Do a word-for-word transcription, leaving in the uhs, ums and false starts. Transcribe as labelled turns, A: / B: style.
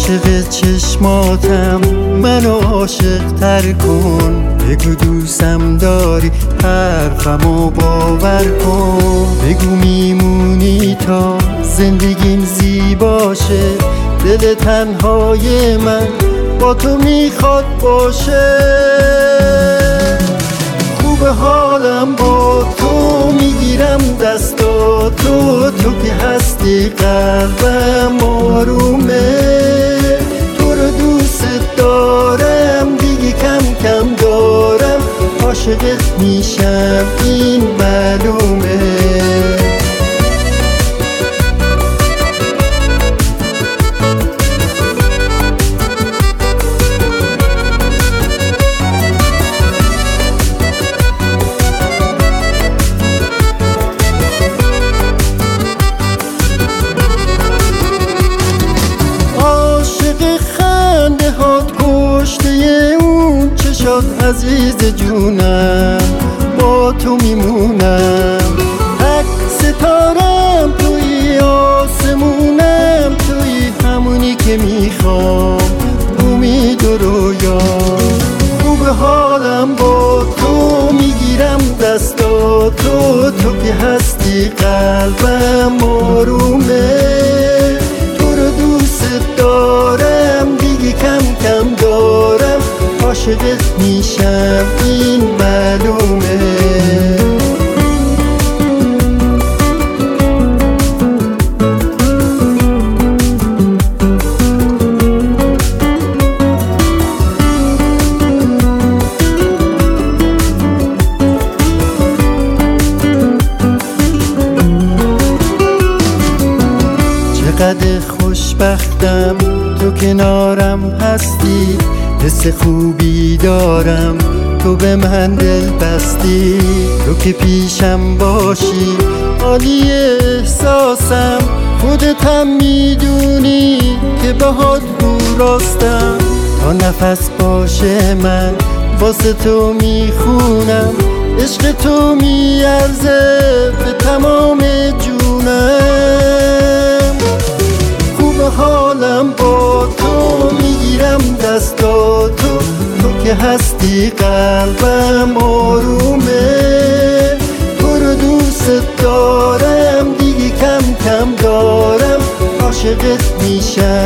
A: عاشق چشماتم، منو عاشق تر کن. بگو دوستم داری، حرفمو باور کن. بگو میمونی تا زندگیم زیباشه. دل تنهای من با تو میخواد باشه. خوب حالم با تو، میگیرم دستاتو. تو که هستی قلبم آرومه. تو رو دوست دارم، دیگه کم کم دارم. عاشقت میشم این معلومه. اون چشات عزیز جونم، با تو میمونم. تک ستارم توی آسمونم، توی همونی که میخوام، امید و رویام. خوب حالم با تو، میگیرم دستاتو. تو که هستی قلبم آرومه. تو رو دوست دارم، دیگه کم کم دارم. عاشقت میشم این معلومه. چقدر خوشبختم تو کنارم هستی. حس خوبی دارم تو به من دل بستی. تو که پیشم باشی عالی احساسم. خودت هم میدونی که باهات رو راستم. تا نفس باشه من واسه تو میخونم. عشق تو میارزه به تمام جونم. خوب حالم با تو، میگیرم دستاتو. تو که هستی قلبم آرومه. تو رو دوست دارم، دیگه کم کم دارم. عاشقت میشم